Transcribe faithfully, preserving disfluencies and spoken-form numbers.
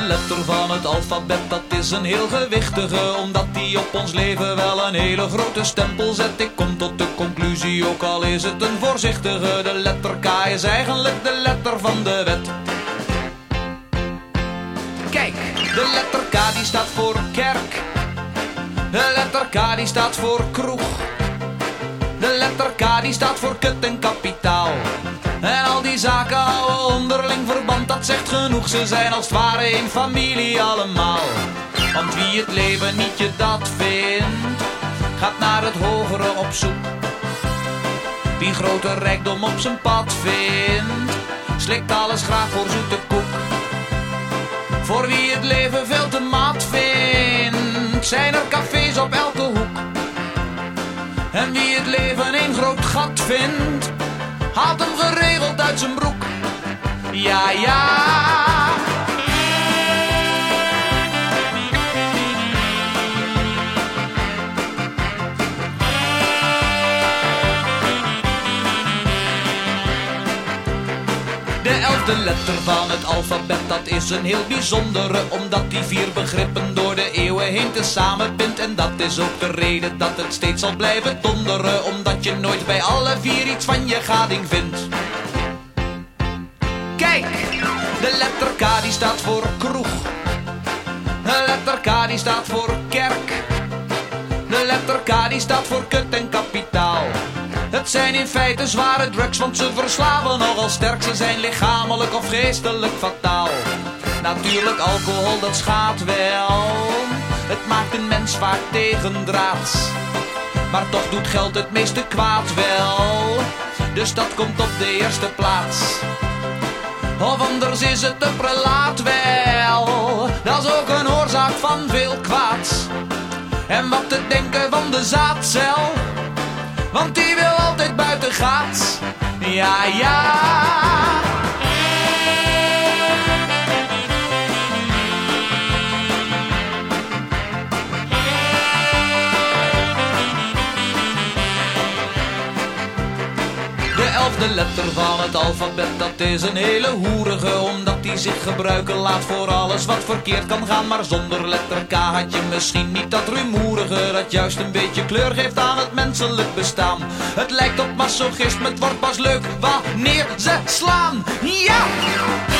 letter van het alfabet, dat is een heel gewichtige, omdat die op ons leven wel een hele grote stempel zet. Ik kom tot de conclusie, ook al is het een voorzichtige, de letter K is eigenlijk de letter van de wet. Kijk, de letter K die staat voor kerk. De letter K die staat voor kroeg. De letter K die staat voor kut en kapitaal. En al die zaken houden onderling verband, dat zegt genoeg. Ze zijn als het ware één familie allemaal. Want wie het leven niet je dat vindt, gaat naar het hogere op zoek. Wie grote rijkdom op zijn pad vindt, slikt alles graag voor zoete koek. Voor wie het leven veel te mat vindt, zijn er cafés op elke hoek. En wie het leven een groot gat vindt, haalt hem geregeld uit zijn broek. Ja, ja. De elfde letter van het alfabet, dat is een heel bijzondere, omdat die vier begrippen door de eeuwen heen te samenbindt. En dat is ook de reden dat het steeds zal blijven donderen, omdat je nooit bij alle vier iets van je gading vindt. Kijk, de letter K die staat voor kroeg. De letter K die staat voor kerk. De letter K die staat voor kut en kapitaal. Het zijn in feite zware drugs, want ze verslaven nogal sterk. Ze zijn lichamelijk of geestelijk fataal. Natuurlijk, alcohol dat schaadt wel. Het maakt een mens vaak tegendraads. Maar toch doet geld het meeste kwaad wel. Dus dat komt op de eerste plaats. Of anders is het de prelaat wel. Dat is ook een oorzaak van veel kwaads. En wat te denken van de zaadcel, want die wil altijd buiten gaat. Ja, ja. De elfde letter van het alfabet, dat is een hele hoerige, omdat die zich gebruiken laat voor alles wat verkeerd kan gaan. Maar zonder letter K had je misschien niet dat rumoerige, dat juist een beetje kleur geeft aan het menselijk bestaan. Het lijkt op masochisme, het wordt pas leuk wanneer ze slaan. Ja!